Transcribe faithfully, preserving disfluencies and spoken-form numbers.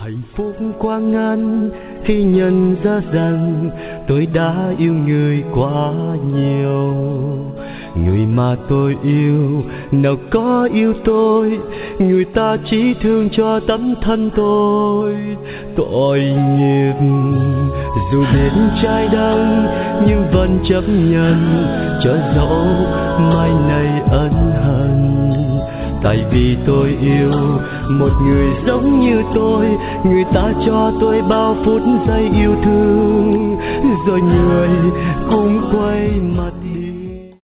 Hạnh phúc quá ngắn khi nhận ra rằng tôi đã yêu người quá nhiều. Người mà tôi yêu nào có yêu tôi, người ta chỉ thương cho tấm thân tôi. Tội nghiệp dù biết trái đắng nhưng vẫn chấp nhận, cho dẫu mai này ân hận. Tại vì tôi yêu một người giống như tôi, người ta cho tôi bao phút giây yêu thương, rồi người cũng quay mặt đi.